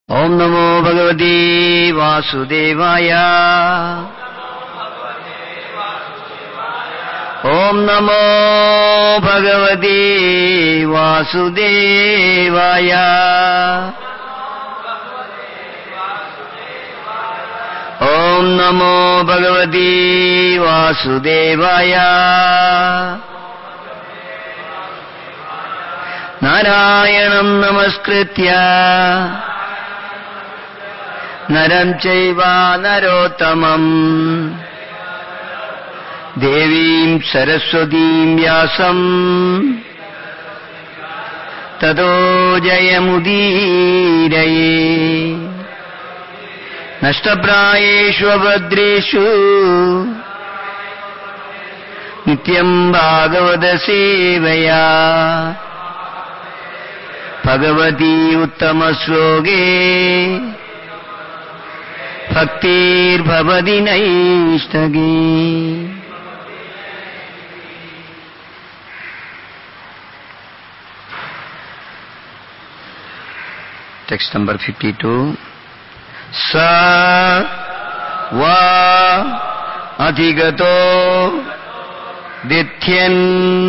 ഓം നമോ ഭഗവതേ വാസുദേവായ. ഓം നമോ ഭഗവതേ വാസുദേവായ. ഓം നമോ ഭഗവതേ വാസുദേവായ. നാരായണം നമസ്കൃത്യ നരം ചൈവ നരോത്തമം ദേവീം സരസ്വതീം വ്യാസം തതോ ജയമുദീരയേ. നഷ്ടപ്രായേഷു അഭദ്രേഷു നിത്യം ഭാഗവത സേവയാ. ഭഗവതി ഉത്തമ ശ്ലോകേ ഭക്തിർഭവതി നൈഷ്ടകേ. Text number 52. സ വാ അധിഗതോ ദിഥ്യൻ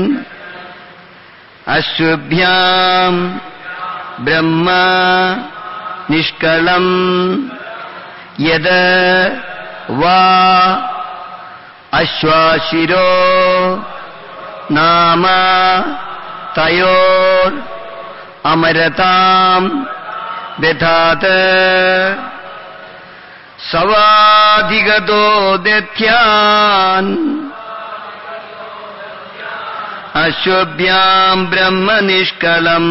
അശ്വഭ്യാം ബ്രഹ്മ നിഷ്കളം യദ വാ അശ്വാശിരോ നാമ തയോർ അമരതാം ദധാത് സവാധിഗതോ ദധ്യാൻ അശ്വഭ്യാം ബ്രഹ്മ നിഷ്കളം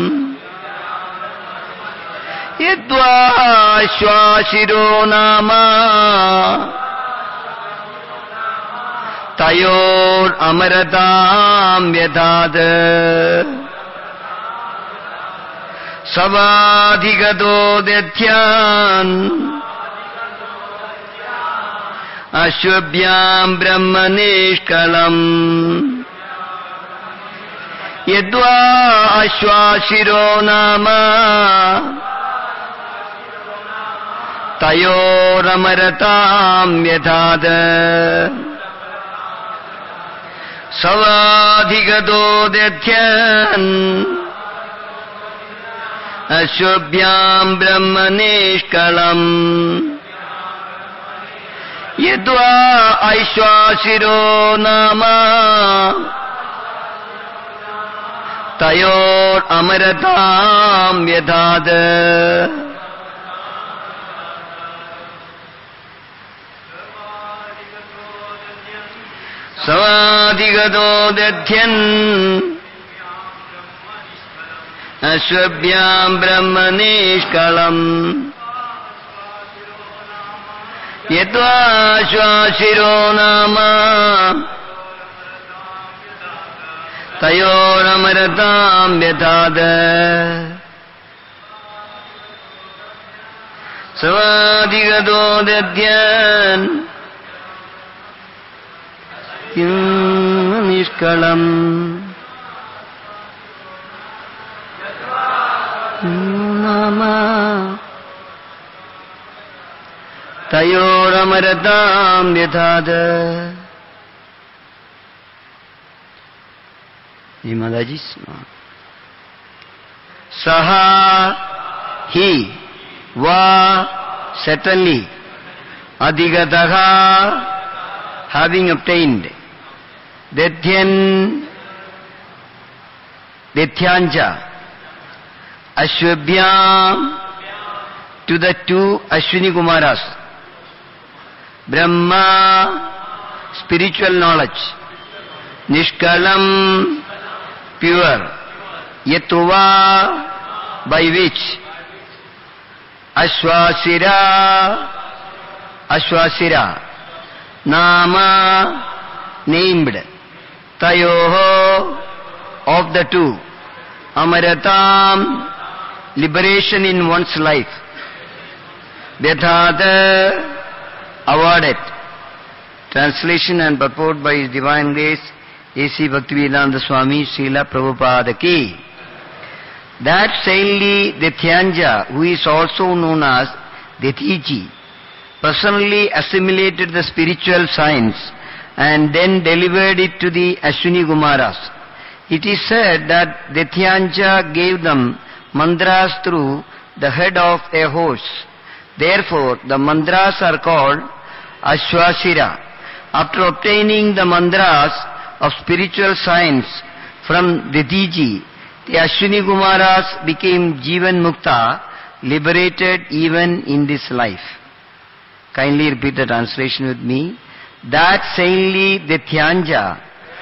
യദ്വാശ്വാശിരോ നാമ തയോർ അമരതാം വ്യധാത് സവാധിഗതോ ദധ്യാൻ അശ്വഭ്യാം ബ്രഹ്മ നിഷ്കളം യദ്വാ അശ്വാശിരോ നാമ തയോരമരതാം വ്യധാത് സവാധിഗതോ ദധ്യൻ അശ്വഭ്യാം ബ്രഹ്മ നിഷ്കളം യദ്വാ ഐശ്വാശിരോ നാമ തയോർ അമരതാം വ്യധാത് സവാധിഗതോ ദധ്യൻ അശ്വഭ്യാം ബ്രഹ്മ നിഷ്കളം യദ്വാശ്വാശിരോ നാമ തയോരമരതാം വ്യധാത് സവാധിഗതോ ദധ്യൻ നിഷ്കളം നാമ തയോരമരതാം വ്യധാത്. മാതാജി സഹ ഹി വാ certainly അധിഗതഃ having obtained Dithyan Dithyanja Ashwabhyam to the two Ashwini Kumaras, Brahma spiritual knowledge, Nishkalam pure, Yatuva by which Ashwasira Nama named, Tayoho of the two, Amaratam liberation in one's life, Vyadhada awarded. Translation and purport by His Divine Grace A.C. Bhaktivedanta Swami Srila Prabhupada ki. That saintly Dithyanja, who is also known as Dithiji, personally assimilated the spiritual science and then delivered it to the Ashwini Kumaras. It is said that Dithyanja gave them mantras through the head of a horse. Therefore, the mantras are called Ashwashira. After obtaining the mantras of spiritual science from Dithiji, the Ashwini Kumaras became Jivan Mukta, liberated even in this life. Kindly repeat the translation with me. That saintly Dithyanja,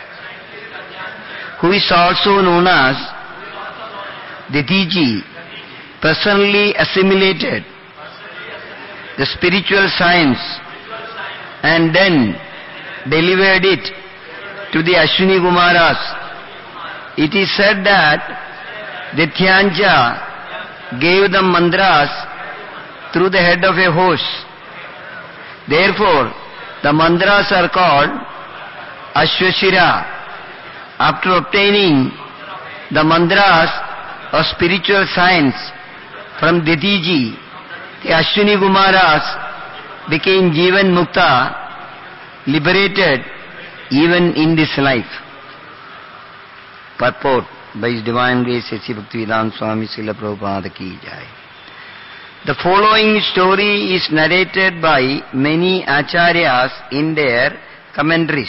who is also known as Dithiji, personally assimilated the spiritual science and then delivered it to the Ashwini Kumaras. It is said that Dithyanja gave them mantras through the head of a horse. Therefore, the mantras are called Ashwashira. After obtaining the mantras of spiritual science from Dithiji, the Ashwini Kumaras became Jivan Mukta, liberated even in this life. Purport by His Divine Grace S.C. Bhaktivedanta Swami Srila Prabhupada Ki Jai. The following story is narrated by many acharyas in their commentaries.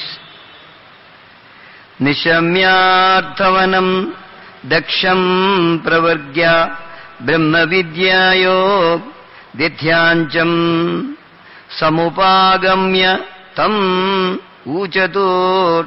Nishamyarthavanam daksham pravargya brahma vidyayo dithyancham samupagamya tam uchatur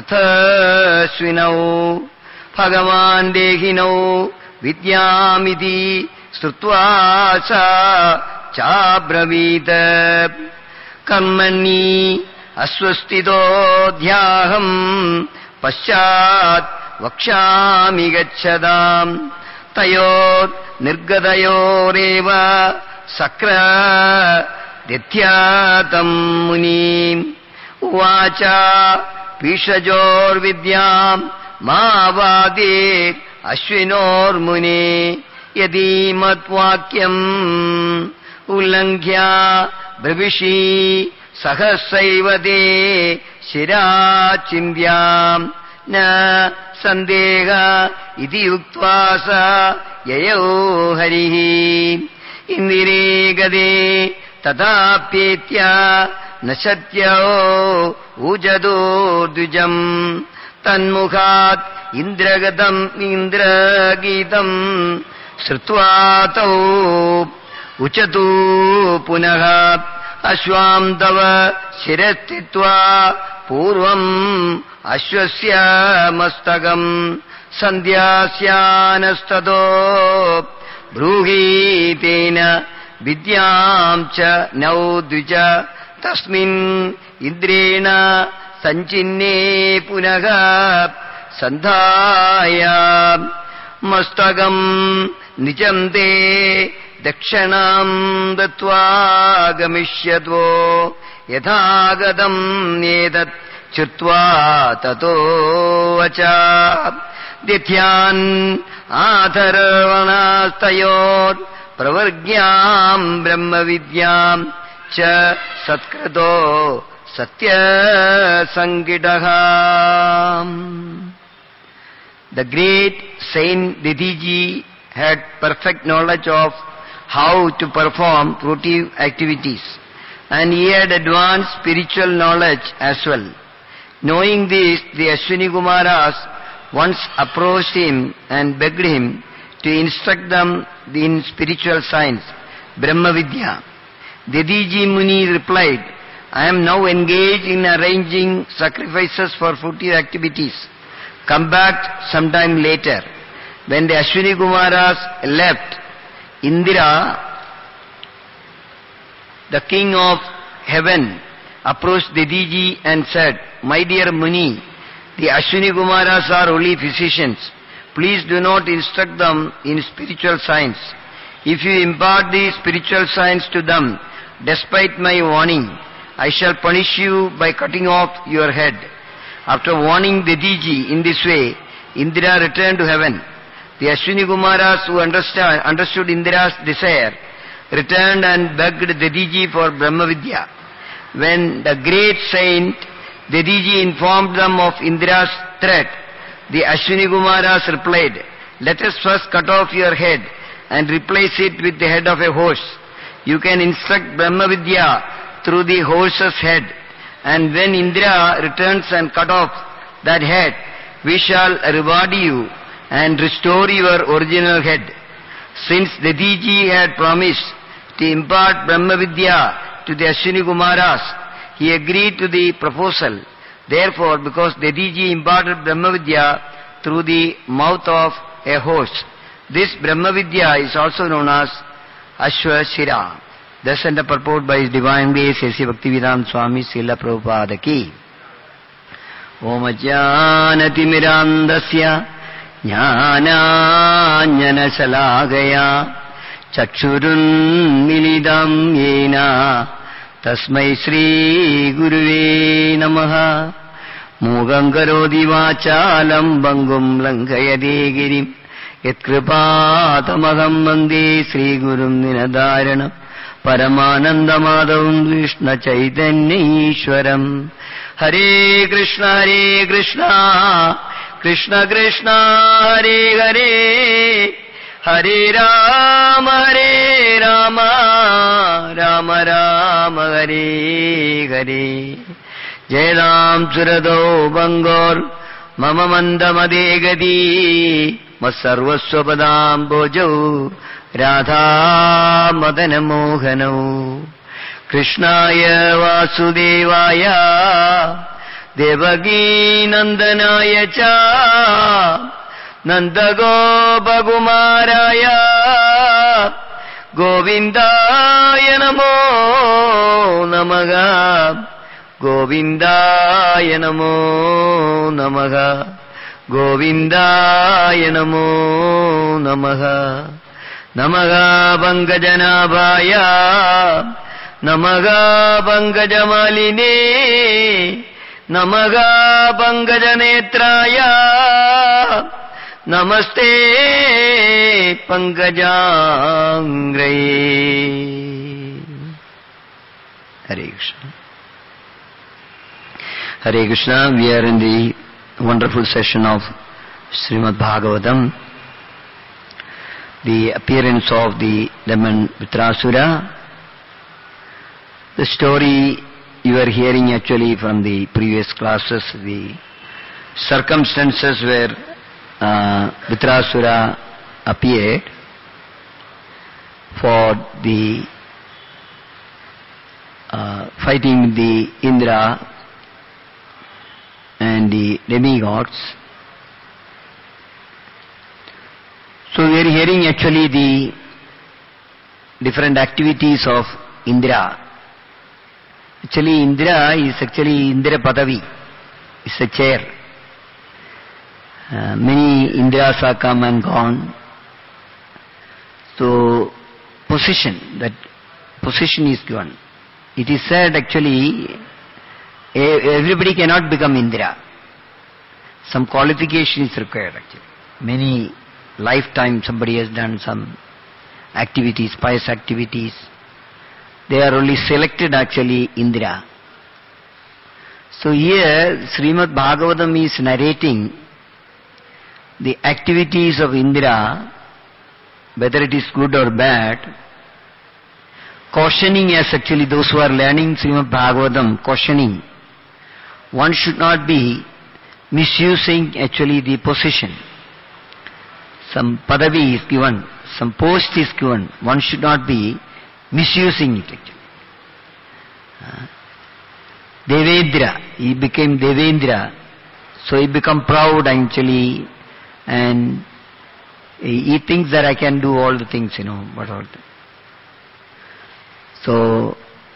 athasvinau bhagavan dehinau vidyamiti srutva sa chabravita karmani aswastito dhyaham paschat vakshami gacchadam tayot nirgadayoreva sakra dithyatam munim uvacha pishajor vidyam mavadir ashvinor muni yadi matvakyam ulanghya bravishi sahasraivade shirachimbyam na sandeha iti uktvasa yayo harihi indire gade tatapyetya nasatyo ujado dujam tanmukhat indragadam indragitam srutvatau uchatu punaha ashwam tava shirastitva purvam ashwasya mastagam sandhyasyanastado bruhitena vidyam cha naudvija tasmin indrena sanchinne punaga sandhaya mastagam nijam de dakshanam datva gamishyadvo yathagadam nedat chutva tato vacha dithyan adharvanastayot pravargyam brahma vidyam cha satkrito satya sangidaha. The great Saint Dithiji had perfect knowledge of how to perform fruitive activities, and he had advanced spiritual knowledge as well. Knowing this, the Ashwini Kumaras once approached him and begged him to instruct them in spiritual science, Brahma Vidya. Dithiji Muni replied, I am now engaged in arranging sacrifices for fruitive activities. Come back sometime later. When the Ashwini Kumaras left, Indra, the king of heaven, approached Dithiji and said, My dear Muni, the Ashwini Kumaras are holy physicians. Please do not instruct them in spiritual science. If you impart the spiritual science to them, despite my warning, I shall punish you by cutting off your head. After warning Dithiji in this way, Indra returned to heaven. The Ashwini Kumaras who understood Indira's desire returned and begged Dadiji for Brahma Vidya. When the great saint Dadiji informed them of Indira's threat, the Ashwini Kumaras replied, "Let us first cut off your head and replace it with the head of a horse. You can instruct Brahma Vidya through the horse's head, and when Indira returns and cut off that head, we shall reward you and restore your original head." Since Dadiji had promised to impart Brahma Vidya to the Ashwini Kumaras, he agreed to the proposal. Therefore, because Dadiji imparted Brahma Vidya through the mouth of a horse, this Brahma Vidya is also known as Ashwashira. Thus and the purport by His Divine Grace, A.C. Bhaktivedanta Swami Srila Prabhupada ki. Om Ajnanati Mirandasya Jnananjana Salagaya Chakshurun Milidam Yena Tasmai Sri Guruve Namaha. Mugam Karoti Vachalam Bangum Lankayade Girim Yatkripatamaham Vande Sri Gurum Dinadaranam Paramananda Madhavam Krishna Chaitanya Ishwaram. Hare Krishna Krishna Krishna Hare Hare Hare Rama Rama Rama Hare Hare. Jai Ram Surado Bangor Mama Mandamade Gadi Masarvaswapadam Bojau Radha Madana Mohano Krishnaya Vasudevaya Devagi Nandanaya Cha Nandagopakumaraya Govindaya Namo Namaha Govindaya Namo Namaha Govindaya Namo Namaha. Namaha Pankajanabhaya Namaha Pankajamaline Namaha Pankajanetraya Namaste Pankajangre. Hare Krishna. Hare Krishna. We are in the wonderful session of Srimad Bhagavatam, the appearance of the demon Vritrasura. The story you are hearing actually from the previous classes, the circumstances where Vritrasura appeared for the fighting the Indra and the demigods. So we are hearing actually the different activities of Indra. Actually Indra is actually Indra Padavi. It's a chair. Many Indras are come and gone. So position, that position is given. It is said actually everybody cannot become Indra. Some qualification is required actually. Many lifetime somebody has done some activities, pious activities. They are only selected actually Indra. So here Srimad Bhagavatam is narrating the activities of Indra, whether it is good or bad, cautioning us actually those who are learning Srimad Bhagavatam, cautioning. One should not be misusing actually the position. Some padavi is given, some post is given. One should not be misusing it actually. Devendra, he became Devendra, so he become proud actually, and he thinks that I can do all the things, what all. So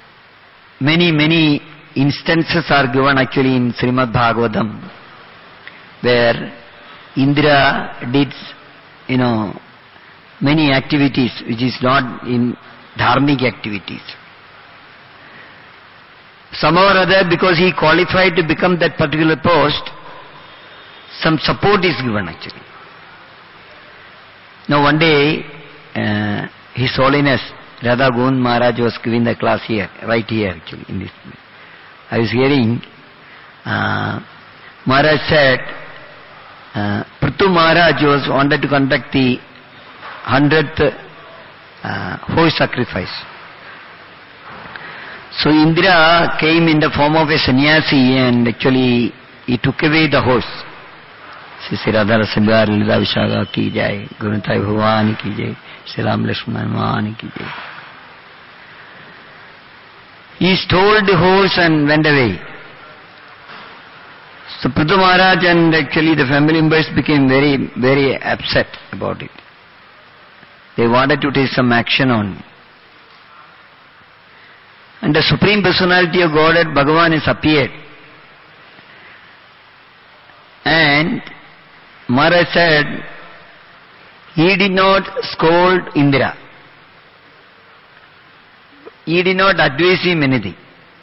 many instances are given actually in Srimad Bhagavatam, where Indra did, many activities which is not in dharmic activities. Somehow or other, because he qualified to become that particular post, some support is given actually. Now one day, His Holiness Radha Govind Maharaj was giving the class here, right here actually, in this. I was hearing, Maharaj said, Prithu Maharaj wanted to conduct the 100th horse sacrifice. So Indra came in the form of a sannyasi and actually he took away the horse. Sri Radha Rasamgar Lila Vishaka ki jai, Gurutai Bhavan ki jai, Sri Ram Lakshman ki jai. He stole the horse and went away. So Prithu Maharaj and actually the family members became very, very upset about it. They wanted to take some action on it. And the Supreme Personality of Godhead, Bhagavan, has appeared. And Maharaj said, he did not scold Indra. He did not advise him anything.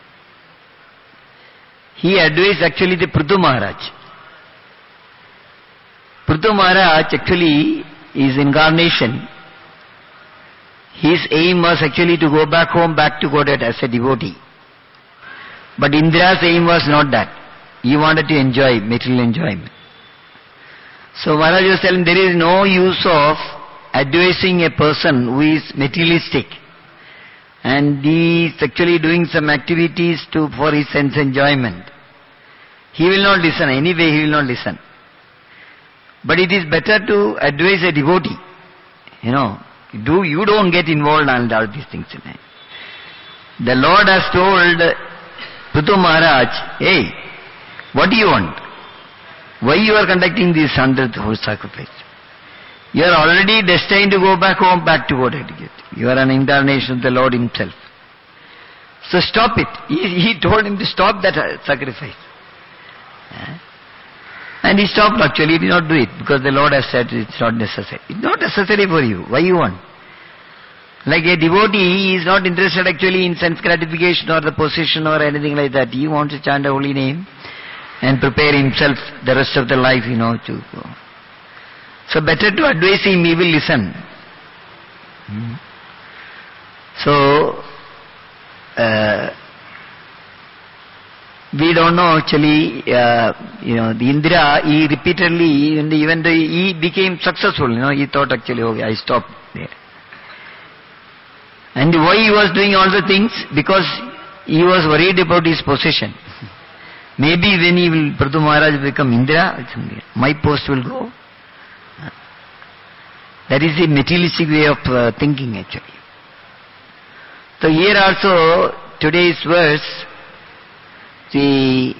He advised actually the Prithu Maharaj. Prithu Maharaj actually is incarnation. His aim was actually to go back home, back to Godhead as a devotee. But Indra's aim was not that. He wanted to enjoy material enjoyment. So Maharaj was telling there is no use of advising a person who is materialistic and he is actually doing some activities for his sense enjoyment. He will not listen. Anyway, he will not listen. But it is better to advise a devotee. You don't get involved in all these things. The Lord has told Prithu Maharaj, hey, what do you want? Why you are conducting this 100th horse sacrifice? You are already destined to go back home, back to Godhead. You are an incarnation of the Lord Himself. So stop it. He told him to stop that sacrifice. And he stopped actually, he did not do it because the Lord has said it's not necessary. It's not necessary for you. Why you want? Like a devotee, he is not interested actually in sense gratification or the position or anything like that. He wants to chant a holy name and prepare himself the rest of the life, to go. So better to advise him, he will listen. So, we don't know actually, the Indra, he repeatedly, even though he became successful, he thought actually, okay, I stopped there. And why he was doing all the things? Because he was worried about his position. Maybe when Prithu Maharaj become Indra, my post will go. That is the materialistic way of thinking actually. So here also, today's verse, the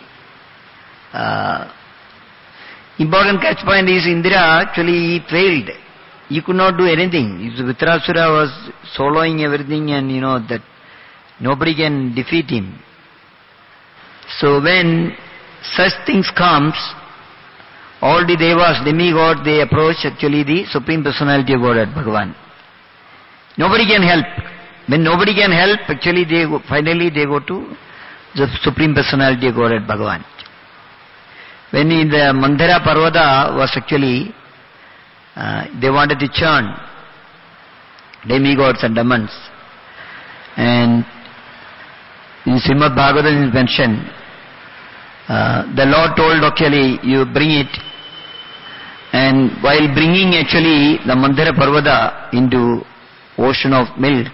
important catch point is Indra actually he failed. He could not do anything. Vitrasura was soloing everything and that nobody can defeat him. So when such things comes, all the devas, demigods, they approach actually the Supreme Personality of Godhead, Bhagavan. Nobody can help. When nobody can help, actually finally they go to the Supreme Personality of Godhead, Bhagavan. When in the Mandara Parvata was actually, they wanted to churn demigods and demons. And in Srimad Bhagavatam is mentioned, the Lord told actually, you bring it. And while bringing actually the Mandara Parvata into ocean of milk,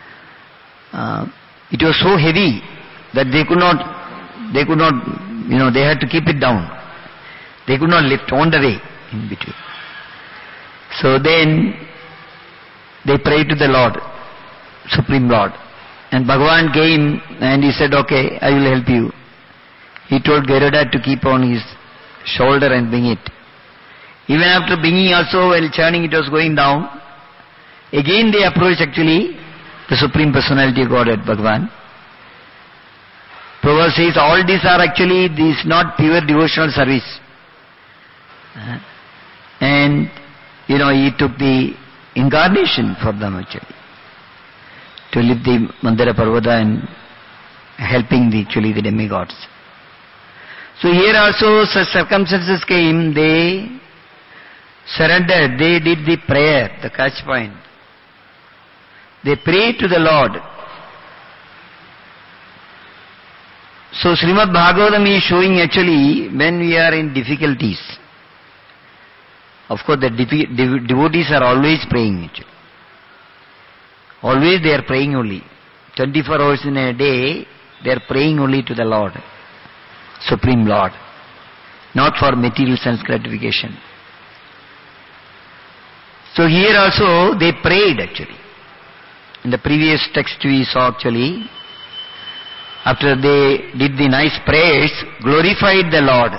it was so heavy that they could not, they had to keep it down. They could not lift on the way in between. So then they prayed to the Lord, Supreme Lord. And Bhagavan came and he said, okay, I will help you. He told Garuda to keep on his shoulder and bring it. Even after bringing also, while churning it was going down, again they approached actually the Supreme Personality of Godhead, Bhagavan. Prabhupada says all these are actually, this not pure devotional service. And, he took the incarnation for them actually, to lift the Mandara Parvata and helping the demigods. So here also such circumstances came, they surrendered. They did the prayer, the catch point. They prayed to the Lord. So Srimad Bhagavatam is showing actually when we are in difficulties. Of course the devotees are always praying actually. Always they are praying only. 24 hours in a day they are praying only to the Lord, Supreme Lord. Not for material sense gratification. So here also they prayed actually. In the previous text we saw actually, after they did the nice prayers, glorified the Lord.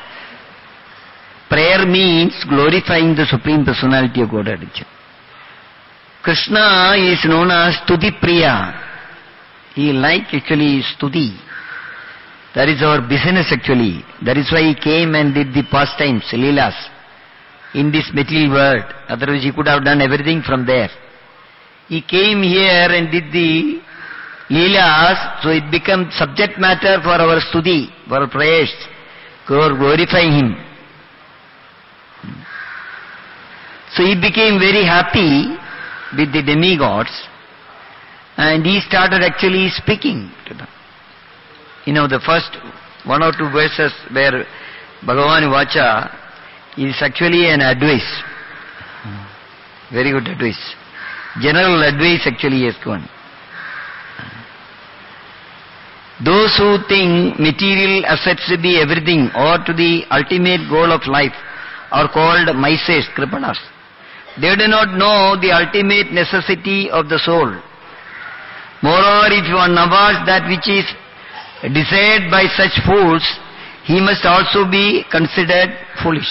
Prayer means glorifying the Supreme Personality of Godhead. Krishna is known as Stuti Priya. He liked actually Stuti. That is our business actually. That is why he came and did the pastimes, Leelas, in this material world. Otherwise he could have done everything from there. He came here and did the Leelas, so it became subject matter for our Stuti, for our prayers, for glorifying him. So he became very happy with the demigods and he started actually speaking to them. You know, the first one or two verses where Bhagavan Vacha is actually an advice. Very good advice. General advice actually is given. Those who think material assets to be everything or to the ultimate goal of life are called Maises, Kripanas. They do not know the ultimate necessity of the soul. Moreover, if one avoids that which is desired by such fools, he must also be considered foolish.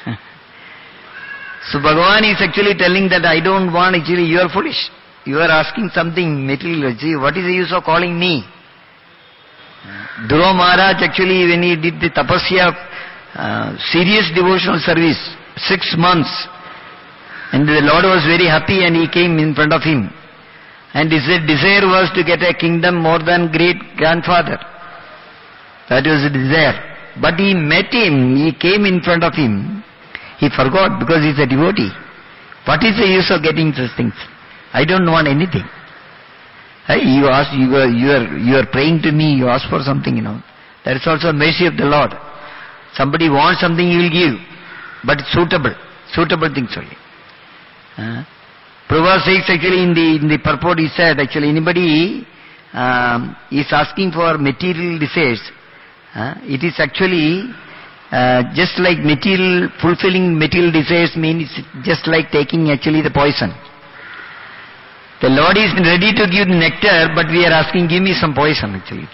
So Bhagavan is actually telling that I don't want, actually you are foolish. You are asking something material. See, what is the use of calling me? Dhruva Maharaj actually when he did the tapasya, serious devotional service, 6 months, and the Lord was very happy and he came in front of him. And his desire was to get a kingdom more than great-grandfather. That was the desire. But he met him, he came in front of him. He forgot because he's a devotee. What is the use of getting such things? I don't want anything. Hey, you are praying to me, you ask for something, you know. That is also a mercy of the Lord. Somebody wants something, he will give. But suitable things only. Prabhupada says actually in the purport he said actually anybody is asking for material desires, it is actually just like fulfilling material desires means just like taking actually the poison. The Lord is ready to give nectar, but we are asking, give me some poison actually.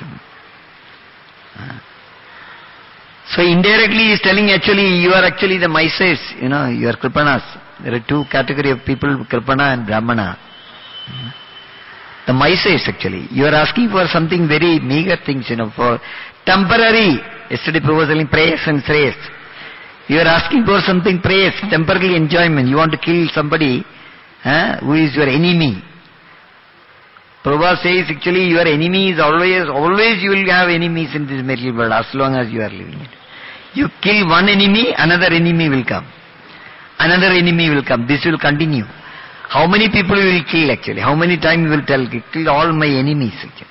So indirectly he is telling actually you are actually the Maises, you know, you are Kripanas. There are two categories of people, Kripana and Brahmana. The Maises actually. You are asking for something very meager things, you know, for temporary. Yesterday Prabhupada was telling prayers and shreyas. You are asking for something prayers, temporary enjoyment. You want to kill somebody who is your enemy. Prabhupada says actually your enemy is always you will have enemies in this material world as long as you are living it. You kill one enemy, another enemy will come. Another enemy will come. This will continue. How many people you will kill actually? How many times you will kill all my enemies actually?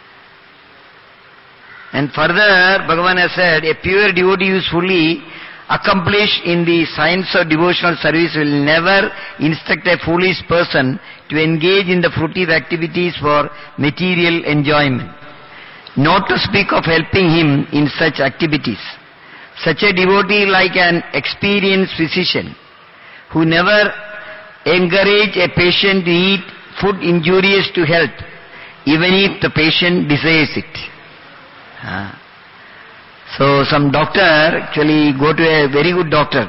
And further, Bhagavan has said, a pure devotee who is fully accomplished in the science of devotional service will never instruct a foolish person to engage in the fruitive activities for material enjoyment, not to speak of helping him in such activities. Such a devotee, like an experienced physician, who never encourage a patient to eat food injurious to health, even if the patient desires it. So some doctor actually go to a very good doctor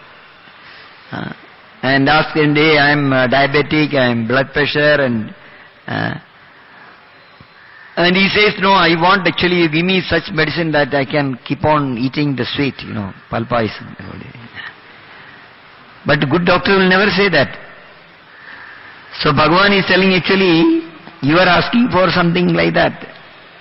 and ask him, hey, I am diabetic, I am blood pressure, and he says, no, I want actually you give me such medicine that I can keep on eating the sweet, you know, pulpa is. But a good doctor will never say that. So Bhagavan is telling actually, you are asking for something like that.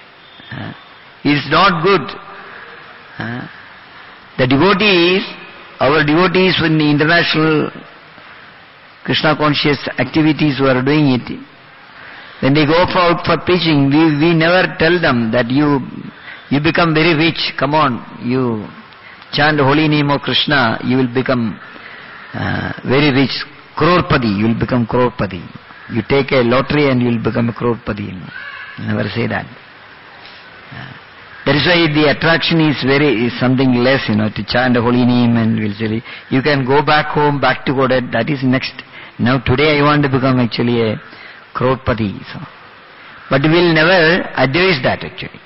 It's not good. The devotees, our devotees in the international Krishna conscious activities who are doing it, when they go out for preaching, we never tell them that you become very rich, come on, you chant the holy name of Krishna, you will become very rich, crorepati, you will become crorepati. You take a lottery and you will become a crorepati. You never say that. That is why the attraction is something less, to chant the holy name and will say, you can go back home, back to Godhead, that is next. Now today I want to become actually a crorepati. So. But we'll never advise that actually.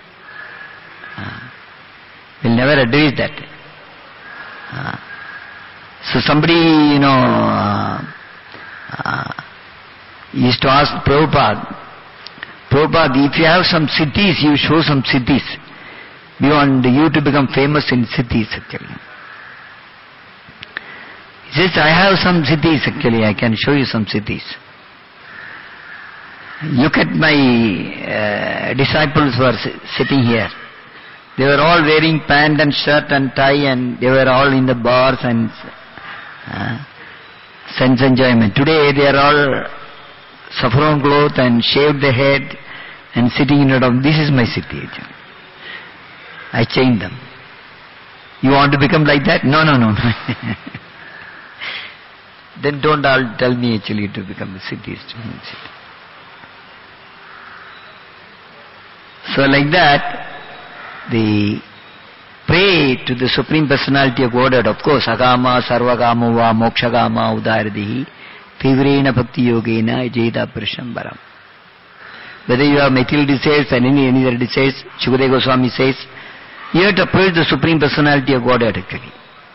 We'll never advise that. So somebody, used to ask Prabhupada, if you have some cities, you show some cities. We want you to become famous in cities actually. He says, I have some cities actually, I can show you some cities. Look at my disciples who are sitting here. They were all wearing pant and shirt and tie and they were all in the bars and sense enjoyment. Today they are all saffron cloth and shaved the head and sitting in front of, this is my city actually. I changed them. You want to become like that? No. Then don't all tell me actually to become a cityist. So like that, the pray to the Supreme Personality of Godhead, of course, agama, sarvagama va, mokshagama, udaradihi, tivrena bhakti yogena, jeta prashambaram. Whether you have material desires and any other desires, Shukadeva Goswami says, you have to approach the Supreme Personality of Godhead actually.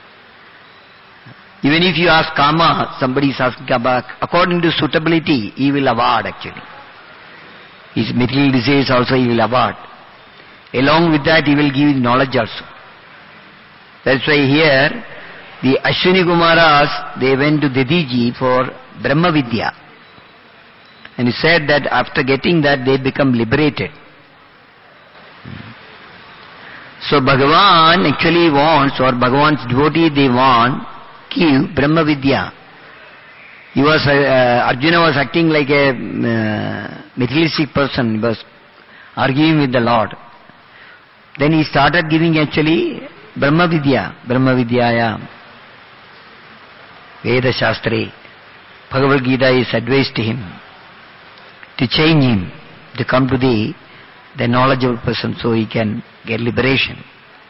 Even if you ask Kama, somebody is asking Kama, according to suitability, he will award actually. His material desires also he will award. Along with that he will give knowledge also. That's why here, the Ashwini Kumaras, they went to Dadiji for Brahma Vidya. And he said that after getting that, they become liberated. So Bhagavan actually wants, or Bhagavan's devotee, they want, give Brahma Vidya. Arjuna was acting like a materialistic person. He was arguing with the Lord. Then he started giving actually Brahma Vidya. Brahma Vidyaya. Veda Shastre. Bhagavad Gita is advised to him to change him, to come to the knowledgeable person so he can get liberation.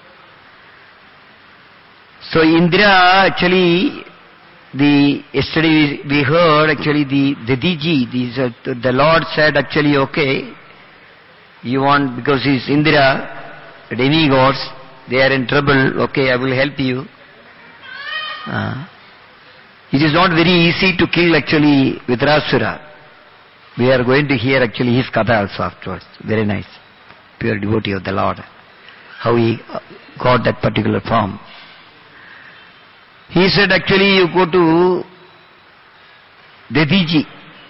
So Indra actually, yesterday we heard actually the Dadiji, the Lord said actually, okay, you want, because he's Indra, demigods, they are in trouble, okay, I will help you. It is not very easy to kill actually Vitrasura. We are going to hear actually his katha also afterwards. Very nice. Pure devotee of the Lord. How he got that particular form. He said actually you go to Dadiji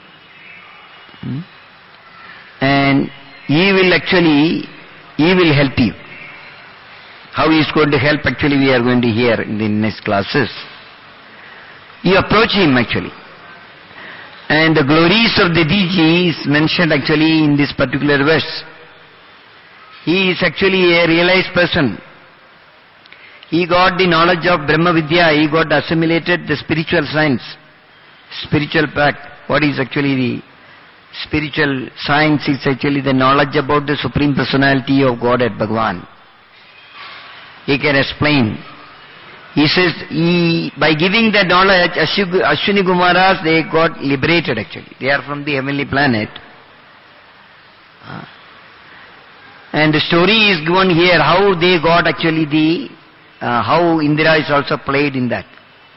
and he will help you. How he is going to help actually we are going to hear in the next classes. You approach him actually. And the glories of Dadiji is mentioned actually in this particular verse. He is actually a realized person. He got the knowledge of Brahma Vidya, he got assimilated the spiritual science, spiritual fact. What is actually the spiritual science is actually the knowledge about the Supreme Personality of Godhead, Bhagavan. He can explain. He says, by giving that knowledge, Ashwini Kumaras, they got liberated actually. They are from the heavenly planet. And the story is given here, how they got actually how Indra is also played in that.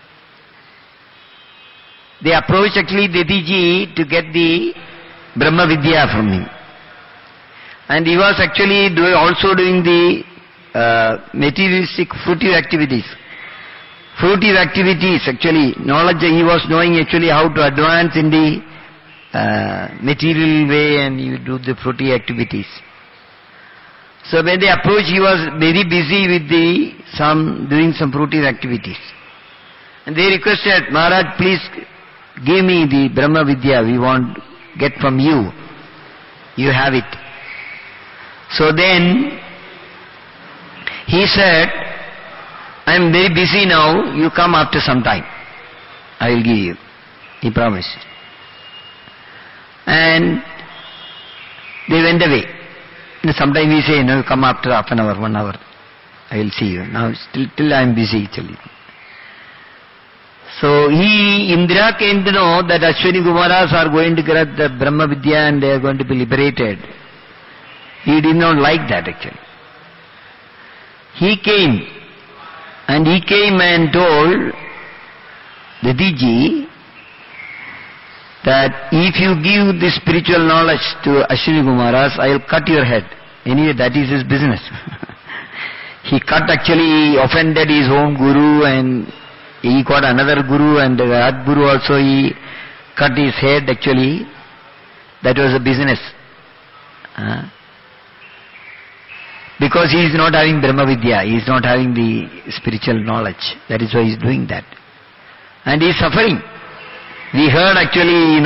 They approached actually Dadiji to get the Brahma Vidya from him. And he was actually also doing the materialistic fruitive activities. Fruitive activities actually, knowledge, he was knowing actually how to advance in the material way and he would do the fruitive activities. So when they approached, he was very busy with doing some fruitive activities. And they requested, Maharaj, please give me the Brahma Vidya, we want get from you. You have it. So then, he said, I am very busy now, you come after some time. I will give you. He promised. And they went away. Sometimes we say, no, come after half an hour, 1 hour. I will see you. Now till I am busy actually. So Indra came to know that Ashwini Kumaras are going to get the Brahma Vidya and they are going to be liberated. He did not like that actually. He came and told Dadiji that if you give this spiritual knowledge to Ashwini Kumaras, I will cut your head. Anyway, that is his business. He he offended his own guru and he got another guru and that guru also he cut his head actually. That was a business. Because he is not having Brahma Vidya, he is not having the spiritual knowledge. That is why he is doing that. And he is suffering. We heard actually,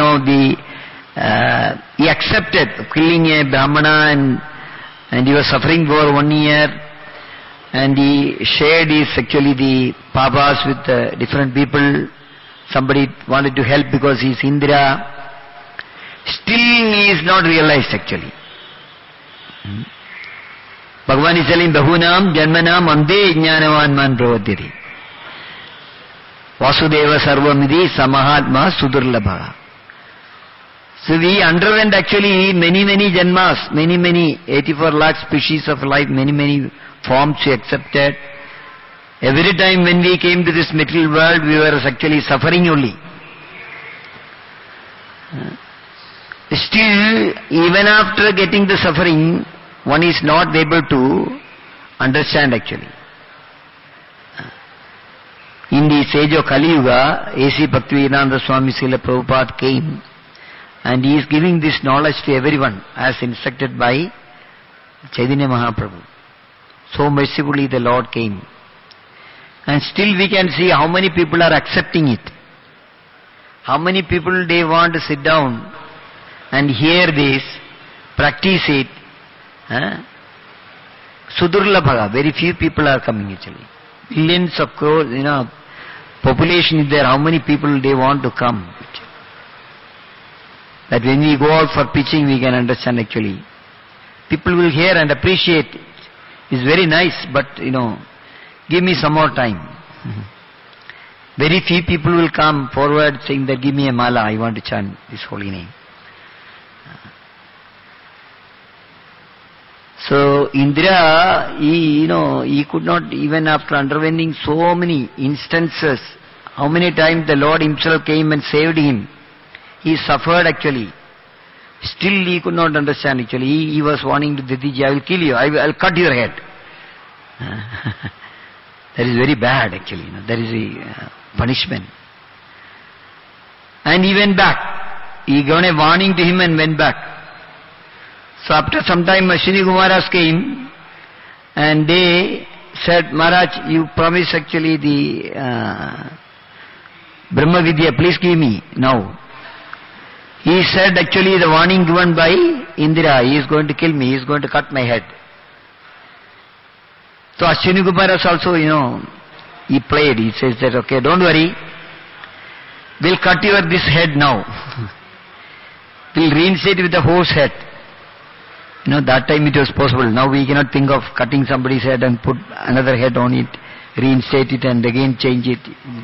he accepted killing a Brahmana and he was suffering for 1 year and he shared the papas with different people. Somebody wanted to help because he is Indra. Still he is not realized actually. Bhagavan is telling, Bahunam Janmanam Ande Jnanavan Man Pravatyati. Vasudeva Sarvamidhi Samahatma Sudurlabha. So we underwent actually many janmas, many 84 lakh species of life, many forms we accepted. Every time when we came to this material world, we were actually suffering only. Still, even after getting the suffering, one is not able to understand actually. In the age of Kali Yuga, A.C. Bhaktivedanta Swami Srila Prabhupada came and he is giving this knowledge to everyone as instructed by Chaitanya Mahaprabhu. So mercifully the Lord came. And still we can see how many people are accepting it. How many people they want to sit down and hear this, practice it. Sudurlabha, very few people are coming actually. Millions of crores, population is there, how many people they want to come. That when we go out for preaching we can understand actually. People will hear and appreciate it. It's very nice, but give me some more time. Very few people will come forward saying that give me a mala, I want to chant this holy name. So Indra, he could not, even after undergoing so many instances, how many times the Lord himself came and saved him. He suffered actually. Still he could not understand actually. He was warning to Dadiji, I will kill you, I will cut your head. That is very bad actually. That is a punishment. And he went back. He gave a warning to him and went back. So after some time Ashwini Kumaras came and they said, Maharaj, you promised actually the Brahma Vidya, please give me now. He said actually the warning given by Indra, he is going to kill me, he is going to cut my head. So Ashwini Kumaras also, he played, he says that, okay, don't worry, we'll cut this head now. We'll reinstate with the horse head. That time it was possible. Now we cannot think of cutting somebody's head and put another head on it, reinstate it and again change it.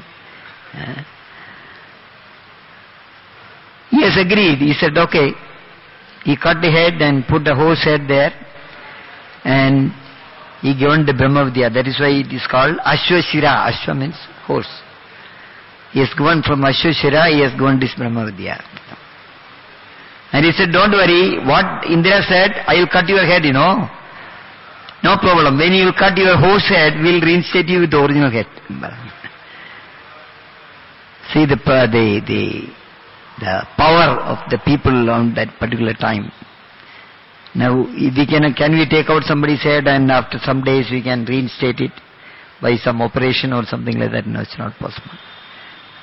He has agreed. He said, okay. He cut the head and put the horse head there and he given the Brahma Vidya. That is why it is called Ashwashira. Ashwa means horse. He has given from Ashwashira, he has given this Brahma Vidya. And he said, don't worry, what Indra said, I will cut your head, No problem. When you cut your horse head, we will reinstate you with the original head. See the power of the people on that particular time. Now, can we take out somebody's head and after some days we can reinstate it by some operation or something like that? No, it's not possible.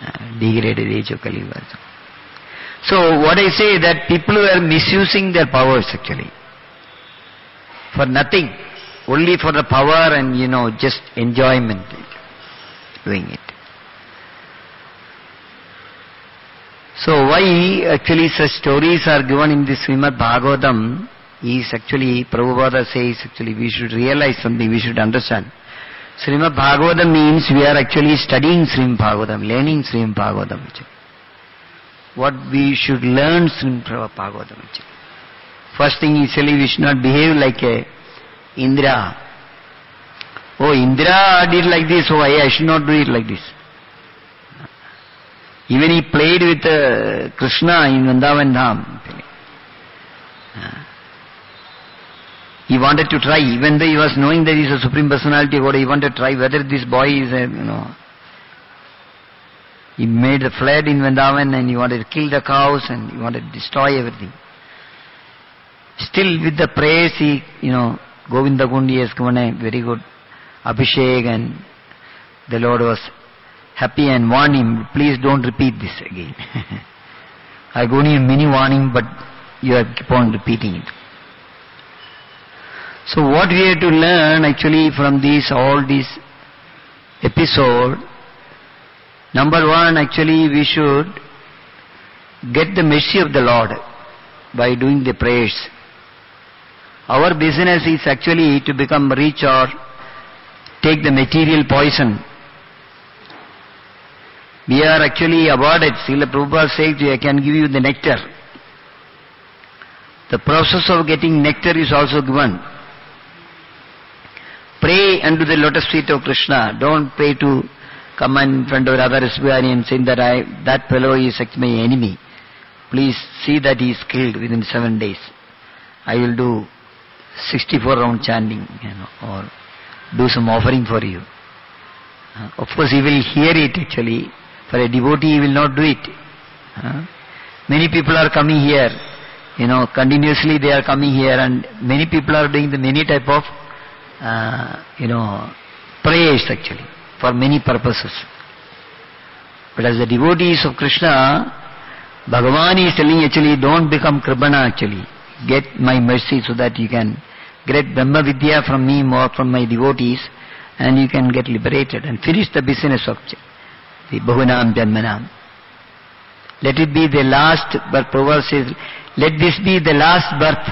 degraded age of Kali Yuga. So what I say that people who are misusing their powers actually, for nothing, only for the power and just enjoyment, doing it. So why actually such stories are given in the Srimad Bhagavatam is actually, Prabhupada says actually we should realize something, we should understand. Srimad Bhagavatam means we are actually studying Srimad Bhagavatam, learning Srimad Bhagavatam actually. What we should learn Srimad Bhagavatam actually. First thing initially we should not behave like a Indra. Oh, Indra did like this, so I should not do it like this. Even he played with Krishna in Vrindavan Dham. He wanted to try, even though he was knowing that he is a Supreme Personality of God, he wanted to try whether this boy is he made a flood in Vrindavan and he wanted to kill the cows and he wanted to destroy everything. Still with the praise, Govinda Kundi has given a very good Abhishek and the Lord was happy and warned him, please don't repeat this again. I gave you many warning, but you have keep on repeating it. So what we have to learn actually from all this episode, number one, actually we should get the mercy of the Lord by doing the prayers. Our business is actually to become rich or take the material poison. We are actually awarded. Srila Prabhupada says, I can give you the nectar. The process of getting nectar is also given. Pray unto the lotus feet of Krishna. Don't pray to come in front of Radha Rasbihari and say that fellow is my enemy. Please see that he is killed within 7 days. I will do 64 round chanting, or do some offering for you. Of course he will hear it actually. For a devotee he will not do it. Many people are coming here, continuously they are coming here and many people are doing the many type of, prayers actually, for many purposes. But as the devotees of Krishna, Bhagavan is telling actually, don't become Kribana actually. Get my mercy so that you can get Brahma Vidya from me, more from my devotees, and you can get liberated and finish the business of the Bahunam Janmanam. Let it be the last birth. Prabhupada says, let this be the last birth.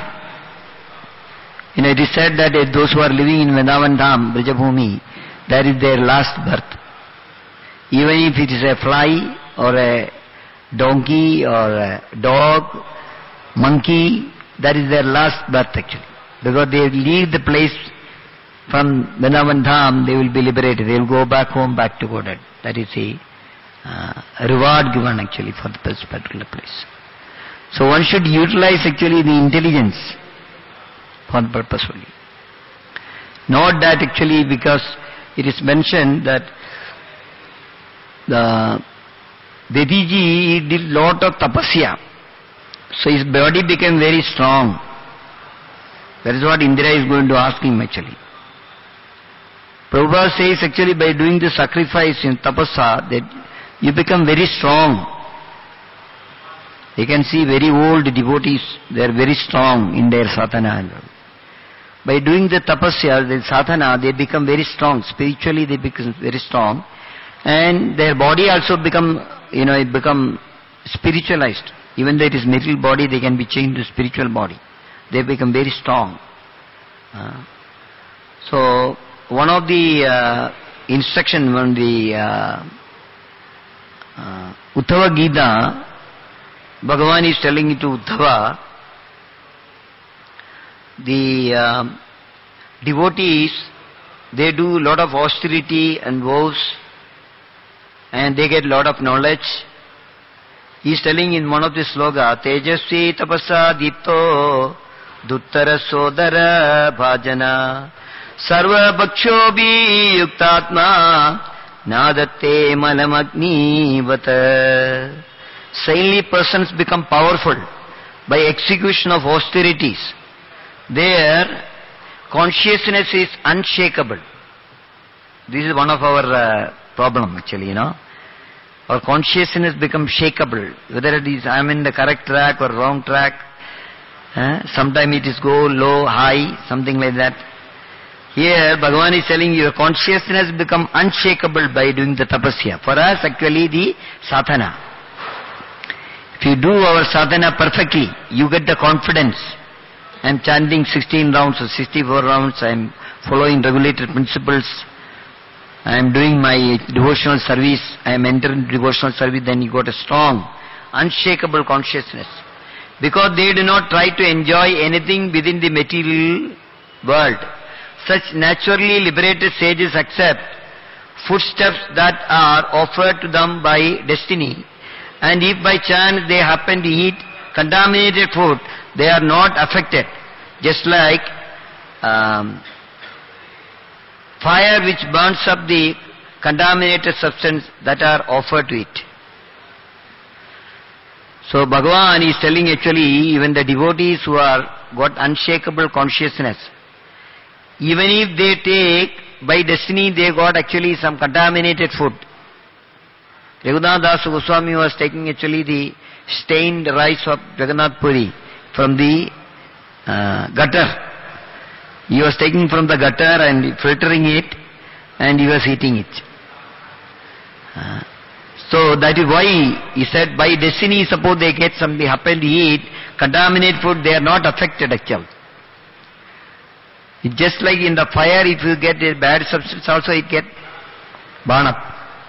It is said that those who are living in Vrindavan Dham, Brijabhumi, that is their last birth. Even if it is a fly or a donkey or a dog, monkey, that is their last birth actually. Because they leave the place from Vrindavan Dham, they will be liberated. They will go back home, back to Godhead. That is a reward given actually for this particular place. So one should utilize actually the intelligence for the purpose only. Not that actually because it is mentioned that the Vediji did lot of tapasya. So his body became very strong. That is what Indra is going to ask him actually. Prabhupada says actually by doing the sacrifice in tapasa that you become very strong. You can see very old devotees, they are very strong in their sadhana. By doing the tapasya, the sadhana, they become very strong. Spiritually they become very strong. And their body also become spiritualized. Even though it is material body, they can be changed to spiritual body. They become very strong. So one of the instruction on the Uddhava Gita, Bhagavan is telling it to Uddhava, the devotees, they do lot of austerity and vows and they get lot of knowledge. He is telling in one of the sloga, Tejasvi tapasa dipto duttara sodara bhajana sarva bhakshobi yuktatma nadatte malamagni vata. Saintly persons become powerful by execution of austerities. Their consciousness is unshakable. This is one of our problem actually, Our consciousness becomes shakeable, whether it is I am in the correct track or wrong track. Sometimes it is go low, high, something like that. Here Bhagavan is telling you, your consciousness become unshakable by doing the tapasya. For us actually the sadhana. If you do our sadhana perfectly, you get the confidence. I am chanting 16 rounds or 64 rounds, I am following regulated principles, I am doing my devotional service, I am entering devotional service, then you got a strong, unshakable consciousness. Because they do not try to enjoy anything within the material world. Such naturally liberated sages accept foodstuffs that are offered to them by destiny, and if by chance they happen to eat contaminated food, they are not affected. Just like fire which burns up the contaminated substance that are offered to it. So Bhagavan is telling actually, even the devotees who are got unshakable consciousness, even if they take, by destiny they got actually some contaminated food. Raghunath Das Goswami was taking actually the stained rice of Jagannath Puri from the gutter. He was taking from the gutter and filtering it, and he was eating it. So that is why he said, by destiny, suppose they get something, happen to eat contaminated food, they are not affected actually. It's just like in the fire, if you get a bad substance also, it get burn up.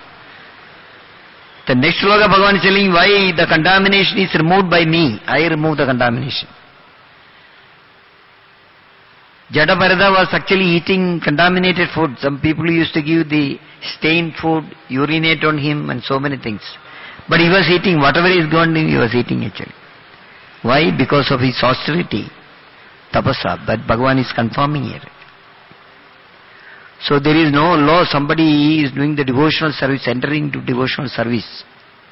The next sloka Bhagavan is telling why the contamination is removed by me. I remove the contamination. Jadaparada was actually eating contaminated food. Some people used to give the stained food, urinate on him and so many things. But he was eating, whatever is gone in, he was eating actually. Why? Because of his austerity, tapasa. But Bhagavan is confirming here. So there is no law, somebody is doing the devotional service, entering into devotional service.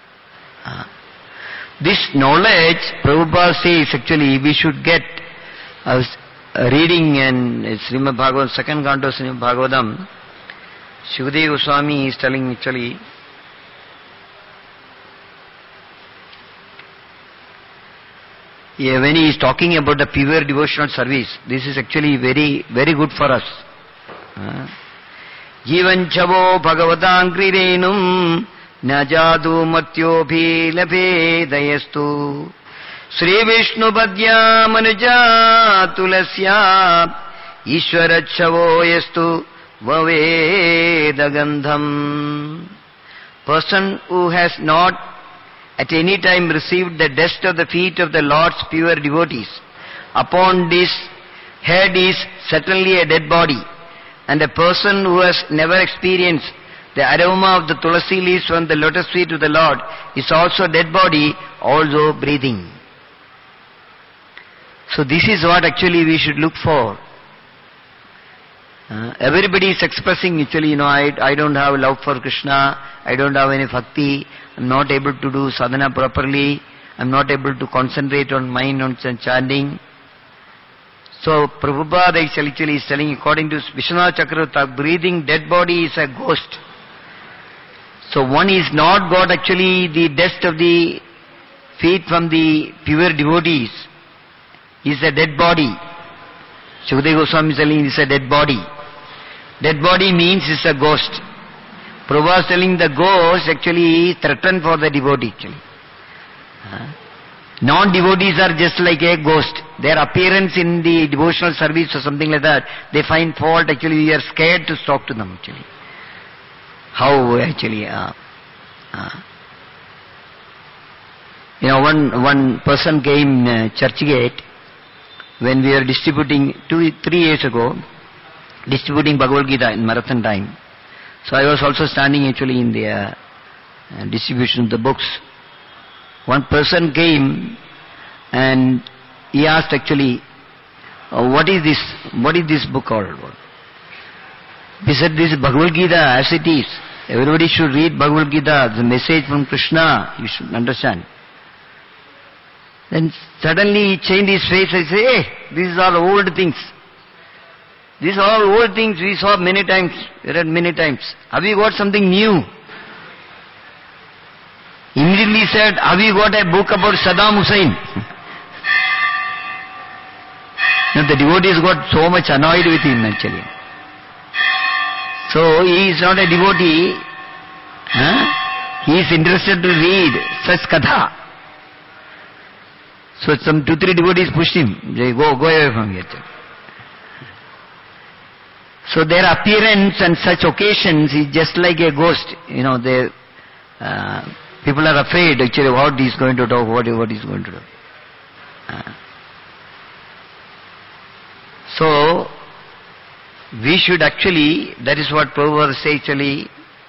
This knowledge, Prabhupada says actually we should get reading in Srimad Bhagavatam, second canto Srimad Bhagavatam. Shukadeva Goswami is telling actually, when he is talking about the pure devotional service, this is actually very, very good for us. Jivanchavo bhagavatankrirenum najadu matyobhi labhedayastu Sri Vishnu Padya Manuja Tulasya Ishwarachavo yastu Vaveda Person who has not at any time received the dust of the feet of the Lord's pure devotees, upon this head is certainly a dead body. And a person who has never experienced the aroma of the tulasi leaves from the lotus feet of the Lord is also a dead body, also breathing. So this is what actually we should look for. Everybody is expressing actually, I don't have love for Krishna, I don't have any bhakti, I'm not able to do sadhana properly, I'm not able to concentrate on mind on chanting. So Prabhupada actually is telling, according to Vishwanath Chakravarti, breathing dead body is a ghost. So one is not got actually the dust of the feet from the pure devotees. He is a dead body. Shukadeva Goswami is telling it's a dead body. Dead body means it's a ghost. Prabhupada is telling the ghost actually threatened for the devotee actually. Non-devotees are just like a ghost. Their appearance in the devotional service or something like that, they find fault actually, we are scared to talk to them actually. How actually? One person came Churchgate when we were distributing 3 years ago, distributing Bhagavad Gita in marathon time. So I was also standing actually in the distribution of the books. One person came and he asked actually, what is this book called? He said, this is Bhagavad Gita as it is. Everybody should read Bhagavad Gita, the message from Krishna, you should understand. Then suddenly he changed his face and said, hey, these are old things. These are all old things we saw many times, read many times. Have you got something new? Immediately said, have you got a book about Saddam Hussein? Now the devotees got so much annoyed with him actually. So he is not a devotee. He is interested to read such katha. So some 2-3 devotees pushed him. They go away from here. So their appearance on such occasions is just like a ghost. You know, people are afraid actually what he is going to talk, what he is going to do. So we should actually, that is what Prabhupada says actually,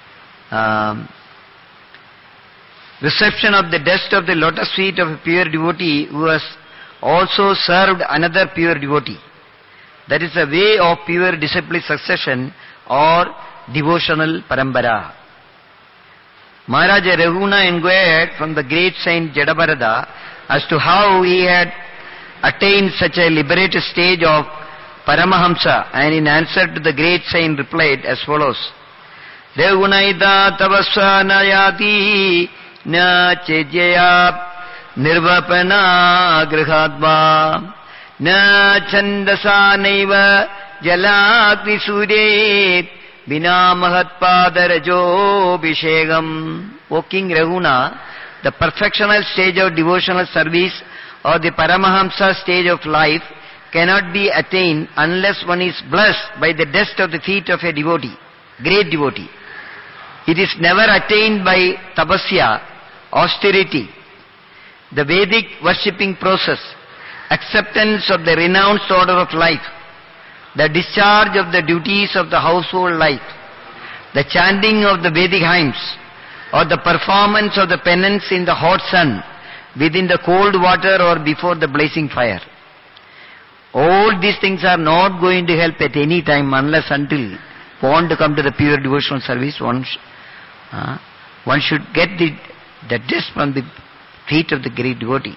reception of the dust of the lotus feet of a pure devotee who has also served another pure devotee. That is a way of pure disciplic succession or devotional parambara. Maharaja Raghuna inquired from the great saint Jadabharata as to how he had attained such a liberated stage of Paramahamsa, and in answer to the great saint replied as follows: Raghunaita tavasva nayati na chejya nirvapana grihadva na chandasa naiva jalagni surye bina mahatpadarajo bhishegam. O King Raghuna, the perfectional stage of devotional service or the Paramahamsa stage of life cannot be attained unless one is blessed by the dust of the feet of a devotee, great devotee. It is never attained by tapasya, austerity, the Vedic worshipping process, acceptance of the renounced order of life, the discharge of the duties of the household life, the chanting of the Vedic hymns, or the performance of the penance in the hot sun, within the cold water or before the blazing fire. All these things are not going to help at any time unless until want to come to the pure devotional service. One should get the dust from the feet of the great devotee.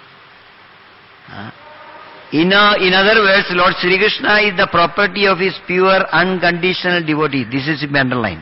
In other words, Lord Sri Krishna is the property of his pure unconditional devotee. This is to be underlined.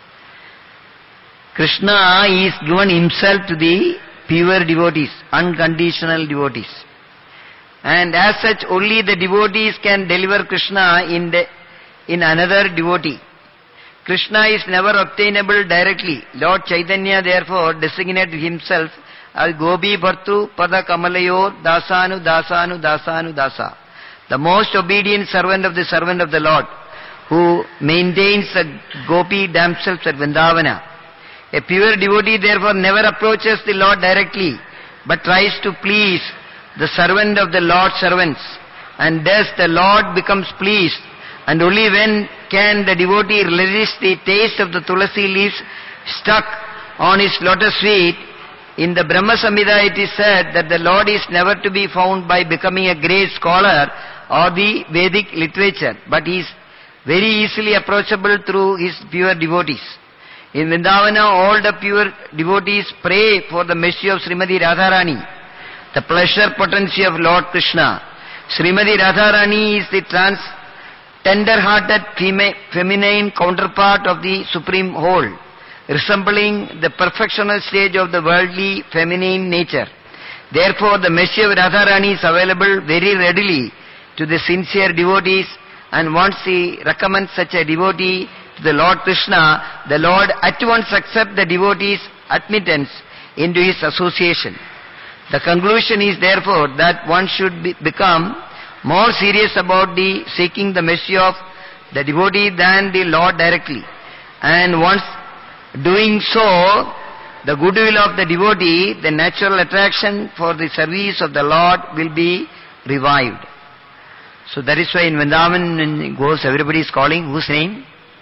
Krishna is given himself to the pure devotees, unconditional devotees. And as such, only the devotees can deliver Krishna in another devotee. Krishna is never obtainable directly. Lord Chaitanya therefore designated himself as Gopi Bhartu Pada Kamalayo Dasanu Dasanu Dasanu Dasa, the most obedient servant of the Lord, who maintains the Gopi damsels at Vrindavana. A pure devotee therefore never approaches the Lord directly, but tries to please the servant of the Lord's servants, and thus the Lord becomes pleased, and only when can the devotee relish the taste of the tulasi leaves stuck on his lotus feet. In the Brahma Samhita it is said that the Lord is never to be found by becoming a great scholar or the Vedic literature, but he is very easily approachable through his pure devotees. In Vrindavana all the pure devotees pray for the mercy of Srimati Radharani, the pleasure potency of Lord Krishna. Srimati Radharani is the tender-hearted feminine counterpart of the Supreme Whole, resembling the perfectional stage of the worldly feminine nature. Therefore, the mercy of Radharani is available very readily to the sincere devotees, and once he recommends such a devotee to the Lord Krishna, the Lord at once accepts the devotee's admittance into his association. The conclusion is therefore that one should become more serious about seeking the mercy of the devotee than the Lord directly. And once doing so, the goodwill of the devotee, the natural attraction for the service of the Lord will be revived. So that is why in Vrindavan when he goes, everybody is calling, whose name?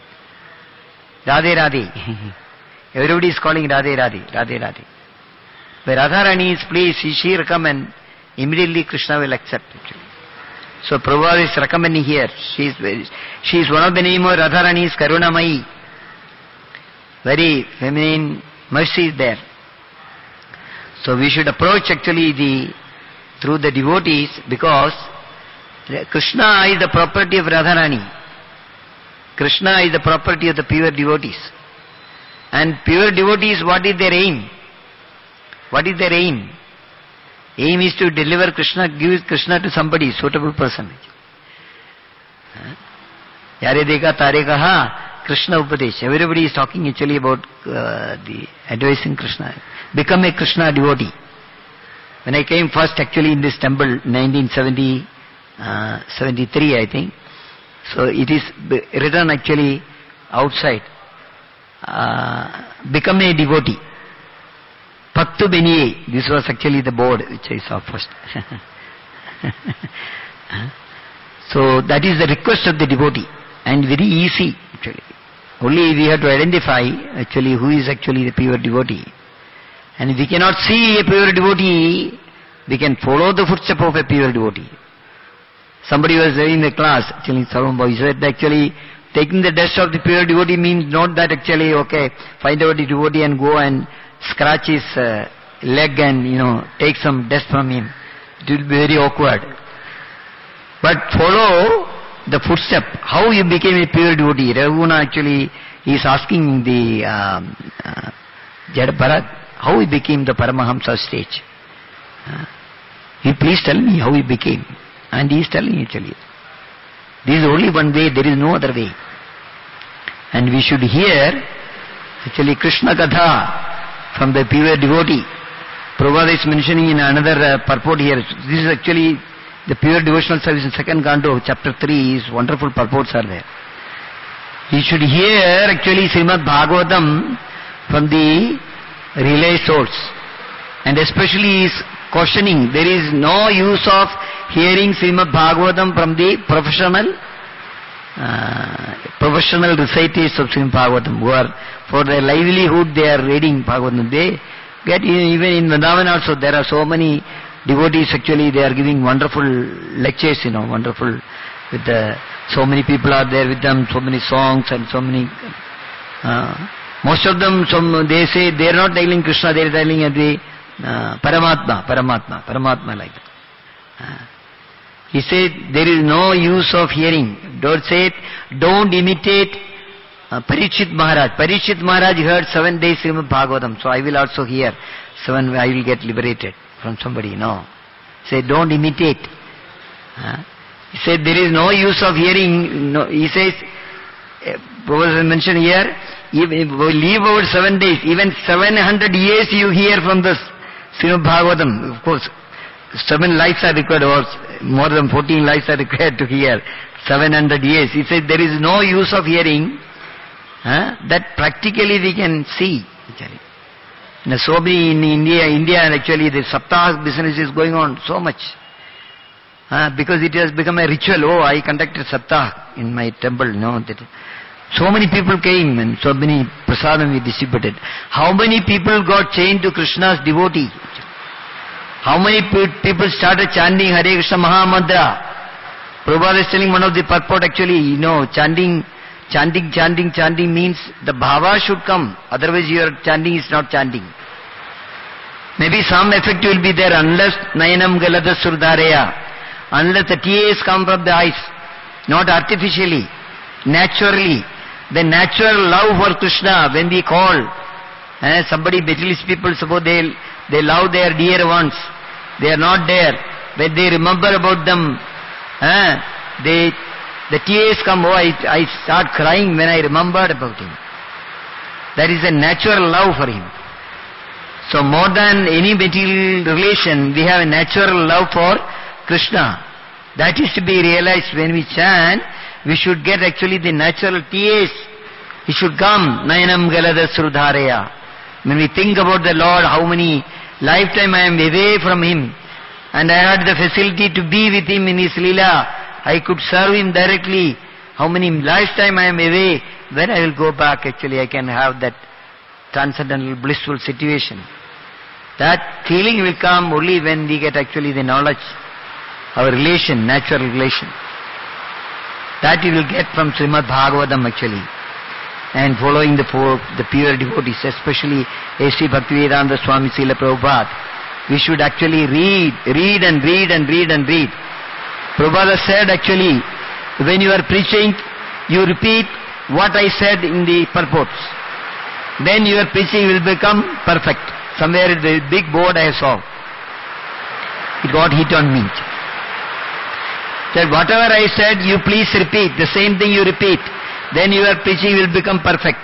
Radhe Radhe. Everybody is calling Radhe Radhe, Radhe Radhe. Where Radharani is pleased, she recommend, immediately Krishna will accept actually. So Prabhupada is recommending here. She is one of the name of Radharani is Karunamayi. Very feminine mercy is there. So we should approach actually through the devotees, because Krishna is the property of Radharani. Krishna is the property of the pure devotees. And pure devotees, what is their aim? What is their aim? Aim is to deliver Krishna, give Krishna to somebody, suitable person. Yare dekha tare kaha, Krishna Upadesh. Everybody is talking actually about the advising Krishna. Become a Krishna devotee. When I came first actually in this temple, 1973 I think, so it is written actually outside, become a devotee. Pattu Beniye, this was actually the board which I saw first. So that is the request of the devotee, and very easy actually. Only we have to identify actually who is actually the pure devotee. And if we cannot see a pure devotee, we can follow the footsteps of a pure devotee. Somebody was there in the class, actually Sarvambhav, he said actually taking the dust of the pure devotee means not that actually, okay, find out the devotee and go and scratch his leg and, take some dust from him. It will be very awkward. But follow the footstep, how you became a pure devotee. Ravuna actually is asking the Jada Bharat, how he became the Paramahamsa stage. He please tell me how he became. And he is telling actually. This is only one way, there is no other way. And we should hear actually Krishna Katha from the pure devotee. Prabhupada is mentioning in another purport here. This is actually the pure devotional service in second canto, chapter 3 is wonderful purports are there. You should hear actually Srimad Bhagavatam from the relay source. And especially is cautioning, there is no use of hearing Srimad Bhagavatam from the professional reciters of Srimad Bhagavatam, who are, for their livelihood they are reading Bhagavatam. They get, even in Vrindavan also, there are so many devotees actually, they are giving wonderful lectures, wonderful, with so many people are there with them, so many songs and so many, most of them, they say, they are not telling Krishna, they are telling the Paramatma like that. He said, there is no use of hearing. Don't imitate Parikshit Maharaj. Parikshit Maharaj heard 7 days Srimad Bhagavatam, so I will also hear 7, I will get liberated from somebody. No. Say, don't imitate. He said, there is no use of hearing. No. He says, Professor mentioned here, leave over 7 days, even 700 years you hear from this Srimad Bhagavatam. Of course, 7 lives are required, or more than 14 lives are required to hear 700 years. He said, there is no use of hearing, that practically we can see. Actually. So many in India actually the Saptah business is going on so much. Because it has become a ritual. Oh, I conducted Saptah in my temple. So many people came and so many prasadam we distributed. How many people got chained to Krishna's devotee? How many people started chanting Hare Krishna Mahamantra? Prabhupada is telling one of the purport actually, chanting means the bhava should come. Otherwise your chanting is not chanting. Maybe some effect will be there unless Nayanam Galada Surdareya. Unless the tears come from the eyes. Not artificially. Naturally. The natural love for Krishna, when we call, somebody, materialist people, suppose they love their dear ones. They are not there. When they remember about them, the tears come. Oh, I start crying when I remembered about him. That is a natural love for him. So more than any material relation, we have a natural love for Krishna. That is to be realized when we chant. We should get actually the natural tears. It should come. Nayanam Galada Srudhareya. When we think about the Lord, how many lifetime I am away from Him, and I had the facility to be with Him in His Leela, I could serve Him directly. How many lifetime I am away, when I will go back actually I can have that transcendental blissful situation. That feeling will come only when we get actually the knowledge, our relation, natural relation. That you will get from Srimad Bhagavatam actually. And following the pure devotees, especially A.C. Bhaktivedanta Swami Srila Prabhupada, we should actually read. Prabhupada said actually, when you are preaching, you repeat what I said in the purports. Then your preaching will become perfect. somewhere the big board I saw. It got hit on me. That whatever I said, you please repeat. The same thing you repeat. Then your preaching will become perfect.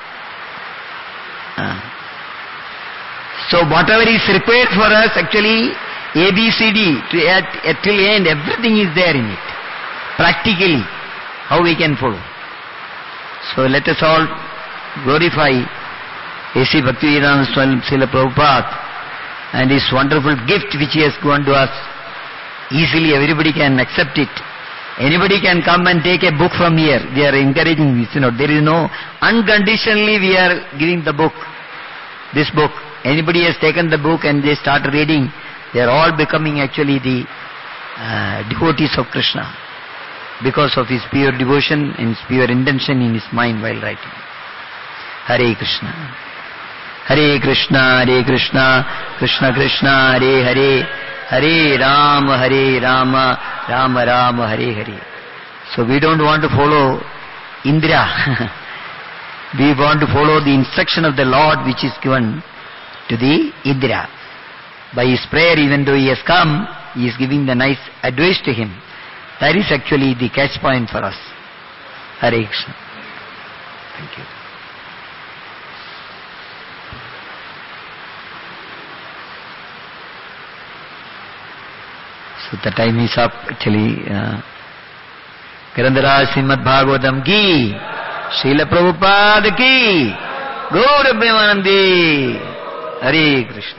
So whatever is required for us, actually, ABCD, till end, everything is there in it. Practically, how we can follow. So let us all glorify A.C. Bhaktivedanta Swami Srila Prabhupada and his wonderful gift which he has given to us. Easily everybody can accept it. Anybody can come and take a book from here. We are encouraging this. There is no, unconditionally we are giving the book. This book. Anybody has taken the book and they start reading, they are all becoming actually the devotees of Krishna because of his pure devotion and his pure intention in his mind while writing. Hare Krishna. Hare Krishna, Hare Krishna, Krishna Krishna, Hare Hare, Hare Rama, Rama Rama, Hare Hare. So we don't want to follow Indra. We want to follow the instruction of the Lord which is given to the Indra. By his prayer, even though he has come, he is giving the nice advice to him. That is actually the catch point for us. Hare Krishna. Thank you. So the time is up actually. Grandharaj Srimad Bhagavatam ki, Srila Prabhupada ki, Gaura Premanande, Hare Krishna.